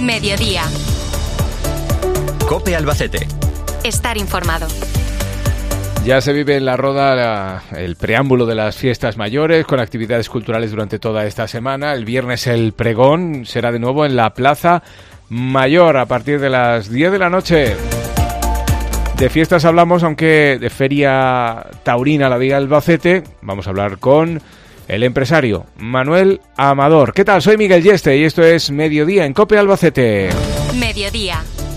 Mediodía. COPE Albacete. Estar informado. Ya se vive en La Roda el preámbulo de las fiestas mayores, con actividades culturales durante toda esta semana. El viernes el pregón será de nuevo en la Plaza Mayor a partir de las 10 de la noche. De fiestas hablamos, aunque de Feria Taurina la Vía Albacete. Vamos a hablar con el empresario Manuel Amador. ¿Qué tal? Soy Miguel Yeste y esto es Mediodía en COPE Albacete. Mediodía.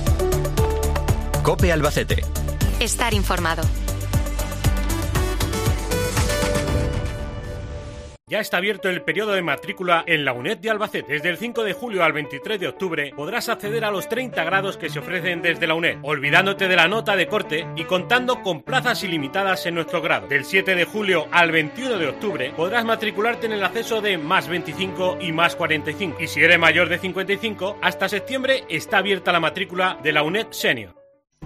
COPE Albacete. Estar informado. Ya está abierto el periodo de matrícula en la UNED de Albacete. Desde el 5 de julio al 23 de octubre podrás acceder a los 30 grados que se ofrecen desde la UNED, olvidándote de la nota de corte y contando con plazas ilimitadas en nuestro grado. Del 7 de julio al 21 de octubre podrás matricularte en el acceso de más 25 y más 45. Y si eres mayor de 55, hasta septiembre está abierta la matrícula de la UNED Senior.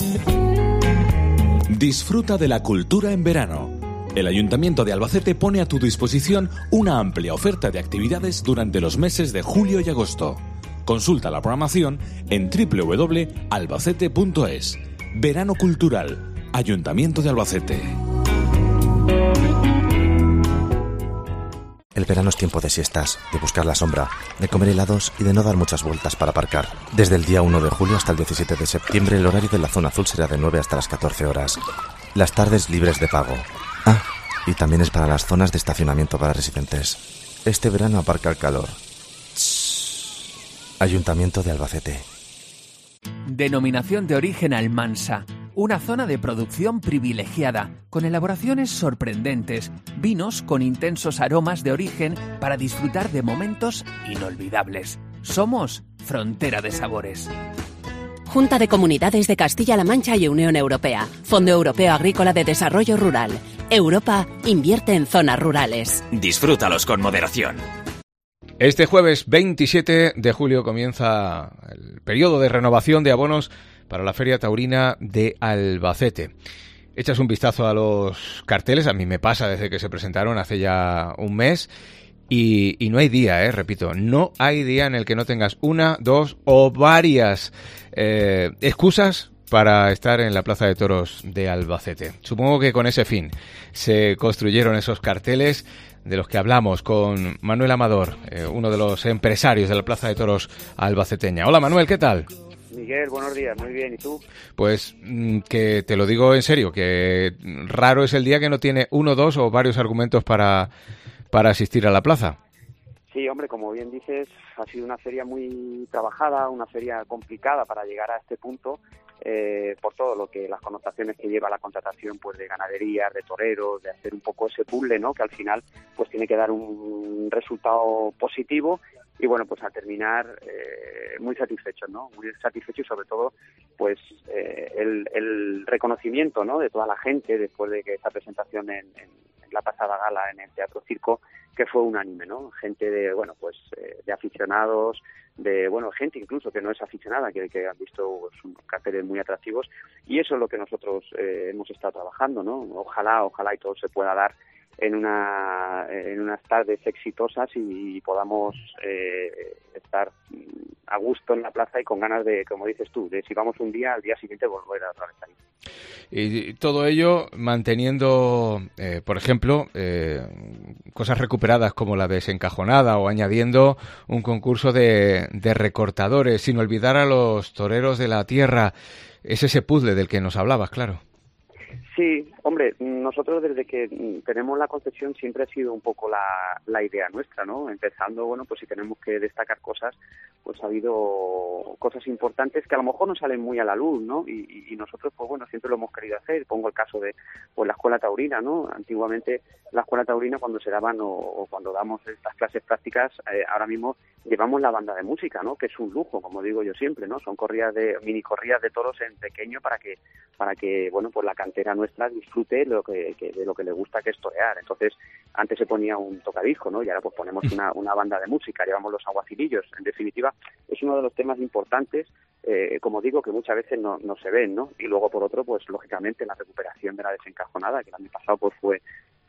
Disfruta de la cultura en verano. El Ayuntamiento de Albacete pone a tu disposición una amplia oferta de actividades durante los meses de julio y agosto. Consulta la programación en www.albacete.es. Verano Cultural. Ayuntamiento de Albacete. El verano es tiempo de siestas, de buscar la sombra, de comer helados y de no dar muchas vueltas para aparcar. Desde el día 1 de julio hasta el 17 de septiembre el horario de la zona azul será de 9 hasta las 14 horas. Las tardes libres de pago. Ah, y también es para las zonas de estacionamiento para residentes. Este verano aparca el calor. Ayuntamiento de Albacete. Denominación de origen Almansa. Una zona de producción privilegiada, con elaboraciones sorprendentes, vinos con intensos aromas de origen para disfrutar de momentos inolvidables. Somos Frontera de Sabores. Junta de Comunidades de Castilla-La Mancha y Unión Europea. Fondo Europeo Agrícola de Desarrollo Rural. Europa invierte en zonas rurales. Disfrútalos con moderación. Este jueves 27 de julio comienza el periodo de renovación de abonos para la Feria Taurina de Albacete. Echas un vistazo a los carteles, a mí me pasa desde que se presentaron hace ya un mes, y no hay día, repito, no hay día en el que no tengas una, dos o varias excusas para estar en la Plaza de Toros de Albacete. Supongo que con ese fin se construyeron esos carteles de los que hablamos con Manuel Amador, uno de los empresarios de la Plaza de Toros albaceteña. Hola Manuel, ¿qué tal? Miguel, buenos días, muy bien, ¿y tú? Pues que te lo digo en serio, que raro es el día que no tiene uno, dos o varios argumentos para asistir a la plaza. Sí, hombre, como bien dices, ha sido una feria muy trabajada, una feria complicada para llegar a este punto, por todo lo que las connotaciones que lleva la contratación pues de ganaderías, de toreros, de hacer un poco ese puzzle, ¿no? Que al final pues tiene que dar un resultado positivo. Y bueno, pues a terminar muy satisfechos, ¿no? Muy satisfechos y sobre todo, pues el reconocimiento, ¿no? De toda la gente después de que esta presentación en la pasada gala en el Teatro Circo, que fue unánime, ¿no? Gente de, bueno, pues de aficionados, de, bueno, gente incluso que no es aficionada, que han visto pues, carteles muy atractivos, y eso es lo que nosotros hemos estado trabajando, ¿no? Ojalá y todo se pueda dar en unas tardes exitosas y podamos estar a gusto en la plaza y con ganas de, como dices tú, de si vamos un día, al día siguiente volver a otra vez ahí. Y todo ello manteniendo, por ejemplo, cosas recuperadas como la desencajonada o añadiendo un concurso de recortadores, sin olvidar a los toreros de la tierra. Es ese puzzle del que nos hablabas, claro. Sí, hombre, nosotros desde que tenemos la concesión siempre ha sido un poco la idea nuestra, ¿no? Empezando, bueno, pues si tenemos que destacar cosas, pues ha habido cosas importantes que a lo mejor no salen muy a la luz, ¿no? Y nosotros, pues bueno, siempre lo hemos querido hacer. Pongo el caso de pues la escuela taurina, ¿no? Antiguamente la escuela taurina cuando se daban o cuando damos estas clases prácticas, ahora mismo llevamos la banda de música, ¿no? Que es un lujo, como digo yo siempre, ¿no? Son mini corridas de toros en pequeño para que bueno, pues la cantera nuestra disfrute de lo que le gusta, que es torear. Entonces, antes se ponía un tocadisco, ¿no? Y ahora pues ponemos una banda de música, llevamos los aguacilillos. En definitiva, es uno de los temas importantes, como digo, que muchas veces no se ven, ¿no? Y luego, por otro, pues lógicamente la recuperación de la desencajonada, que el año pasado pues fue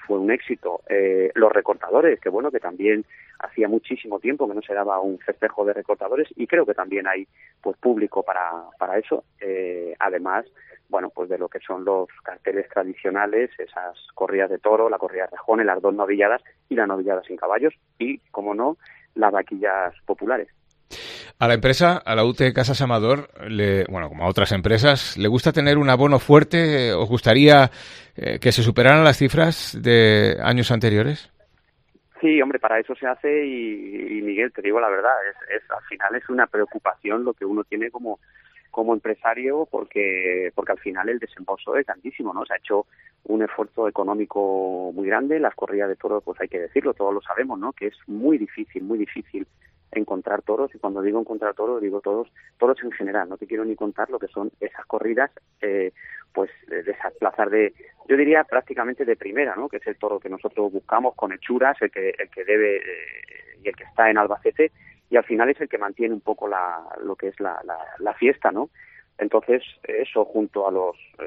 fue un éxito. Los recortadores, que bueno, que también hacía muchísimo tiempo que no se daba un festejo de recortadores, y creo que también hay pues público para eso. Además, bueno, pues de lo que son los carteles tradicionales, esas corridas de toro, la corrida de rejones, las 2 novilladas y la novillada sin caballos, y, como no, las vaquillas populares. A la empresa, a la UT Casas Amador, como a otras empresas, ¿le gusta tener un abono fuerte? ¿Os gustaría que se superaran las cifras de años anteriores? Sí, hombre, para eso se hace y Miguel, te digo la verdad, al final es una preocupación lo que uno tiene como empresario, porque al final el desembolso es grandísimo, ¿no? Se ha hecho un esfuerzo económico muy grande. Las corridas de toros, pues hay que decirlo, todos lo sabemos, ¿no? Que es muy difícil encontrar toros, y cuando digo encontrar toros, digo toros en general. No te quiero ni contar lo que son esas corridas, de esas plazas yo diría prácticamente de primera, ¿no? Que es el toro que nosotros buscamos con hechuras, el que debe y el que está en Albacete, y al final es el que mantiene un poco lo que es la fiesta, ¿no? Entonces, eso junto a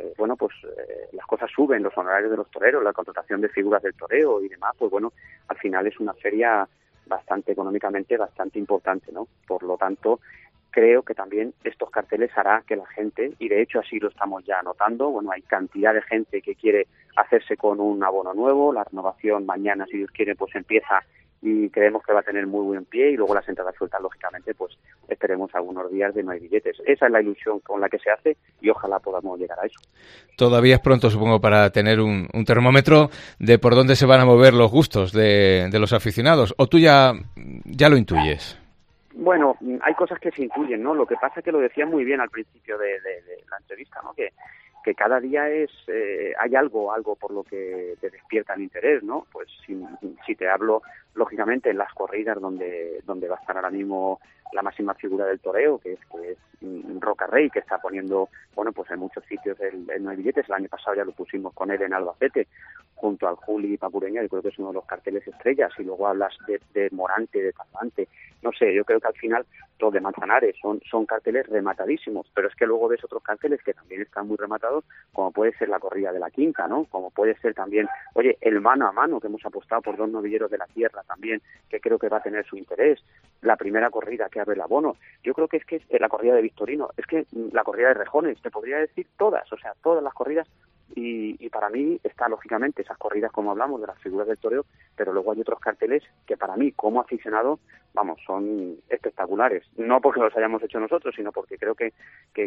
las cosas suben, los honorarios de los toreros, la contratación de figuras del toreo y demás, pues bueno, al final es una feria económicamente bastante importante, ¿no? Por lo tanto, creo que también estos carteles hará que la gente, y de hecho así lo estamos ya notando, bueno, hay cantidad de gente que quiere hacerse con un abono nuevo. La renovación mañana, si Dios quiere, pues empieza, y creemos que va a tener muy buen pie, y luego las entradas sueltas, lógicamente, pues esperemos algunos días de no hay billetes. Esa es la ilusión con la que se hace, y ojalá podamos llegar a eso. Todavía es pronto, supongo, para tener un termómetro de por dónde se van a mover los gustos de los aficionados, o tú ya lo intuyes. Bueno, hay cosas que se intuyen, ¿no? Lo que pasa es que lo decía muy bien al principio de la entrevista, ¿no? Que cada día hay algo por lo que te despierta el interés, ¿no? Pues si te hablo, lógicamente, en las corridas donde va a estar ahora mismo la máxima figura del toreo, que es Roca Rey, que está poniendo, bueno, pues en muchos sitios el no hay billetes. El año pasado ya lo pusimos con él en Albacete, junto al Juli Pacureña, yo creo que es uno de los carteles estrellas. Y luego hablas de Morante, de Tapante, no sé, yo creo que al final los de Manzanares son carteles rematadísimos, pero es que luego ves otros carteles que también están muy rematados, como puede ser la corrida de la Quinta, ¿no? Como puede ser también, el mano a mano, que hemos apostado por 2 novilleros de la tierra también, que creo que va a tener su interés. La primera corrida que abre el abono, yo creo que es la corrida de Victorino, es que la corrida de rejones, te podría decir todas las corridas, y para mí está, lógicamente, esas corridas, como hablamos, de las figuras del toreo, pero luego hay otros carteles que para mí, como aficionado, son espectaculares. No porque los hayamos hecho nosotros, sino porque creo que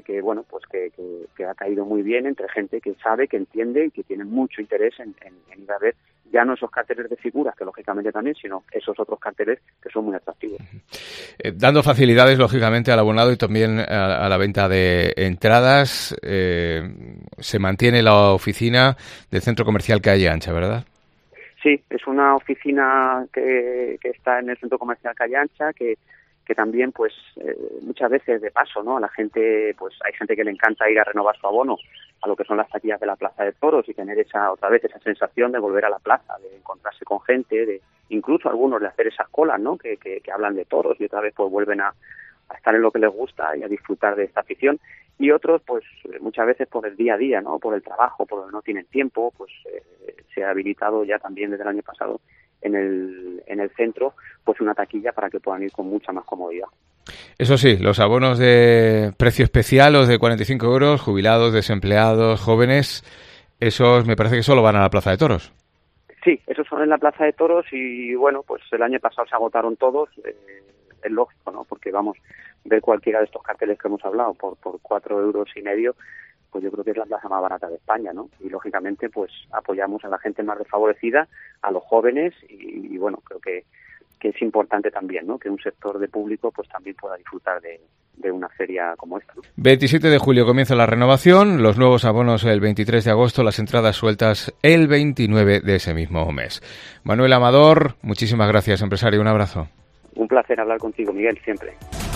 ha caído muy bien entre gente que sabe, que entiende y que tiene mucho interés en ir a ver ya no esos carteles de figuras, que lógicamente también, sino esos otros carteles que son muy atractivos. Dando facilidades, lógicamente, al abonado y también a la venta de entradas, se mantiene la oficina del Centro Comercial Calle Ancha, ¿verdad? Sí, es una oficina que está en el Centro Comercial Calle Ancha, que también, pues, muchas veces de paso, ¿no? A la gente, pues, hay gente que le encanta ir a renovar su abono a lo que son las taquillas de la Plaza de Toros y tener esa sensación de volver a la plaza, de encontrarse con gente, de incluso algunos de hacer esas colas, ¿no? Que hablan de toros y otra vez pues vuelven a estar en lo que les gusta y a disfrutar de esta afición. Y otros, pues, muchas veces por el día a día, ¿no? Por el trabajo, porque no tienen tiempo, pues se ha habilitado ya también desde el año pasado en el centro, pues una taquilla para que puedan ir con mucha más comodidad. Eso sí, los abonos de precio especial, los de 45 euros, jubilados, desempleados, jóvenes, esos me parece que solo van a la Plaza de Toros. Sí, esos son en la Plaza de Toros y, bueno, pues el año pasado se agotaron todos. Es lógico, ¿no? Porque ver cualquiera de estos carteles que hemos hablado por 4,5 euros, pues yo creo que es la plaza más barata de España, ¿no? Y lógicamente pues apoyamos a la gente más desfavorecida, a los jóvenes y bueno, creo que es importante también, ¿no? Que un sector de público pues también pueda disfrutar de una feria como esta, ¿no? 27 de julio comienza la renovación, los nuevos abonos el 23 de agosto, las entradas sueltas el 29 de ese mismo mes. Manuel Amador, muchísimas gracias, empresario, un abrazo. Un placer hablar contigo, Miguel, siempre.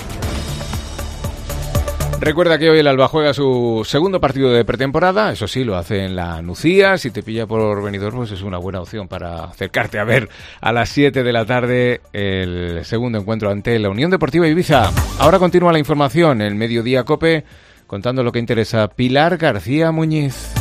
Recuerda que hoy el Alba juega su segundo partido de pretemporada, eso sí, lo hace en la Nucía. Si te pilla por Benidorm, pues es una buena opción para acercarte a ver a las 7 de la tarde el segundo encuentro ante la Unión Deportiva Ibiza. Ahora continúa la información en Mediodía COPE, contando lo que interesa Pilar García Muñiz.